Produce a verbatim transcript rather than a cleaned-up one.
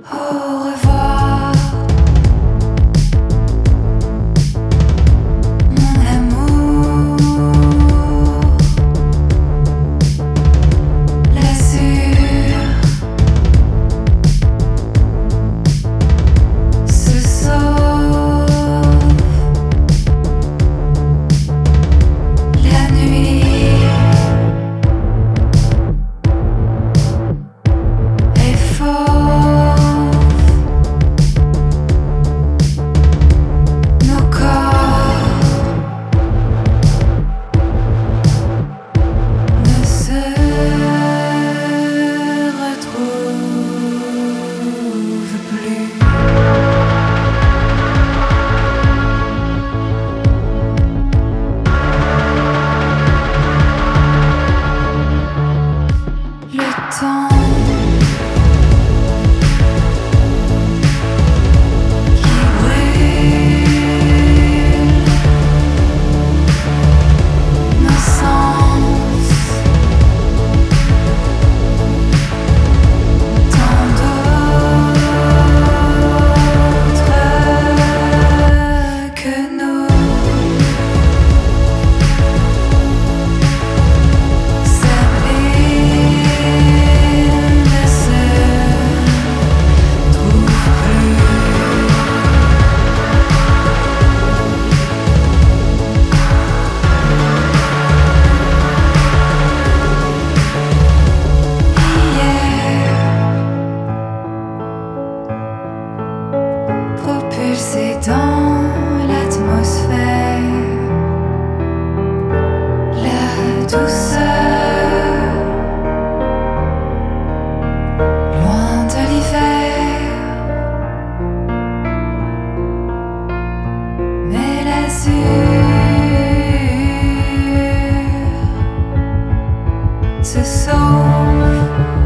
Au revoir, mon amour. L'azur se sauve. La nuit est fauve. Nos corps ne se retrouvent plus. Le temps qui brûle nos sens, tant d'autres que nous. S'abîme, ne se trouve plus. Hier, propulsé dans l'atmosphère, la douceur, loin de l'hiver, mais l'azur se sauve.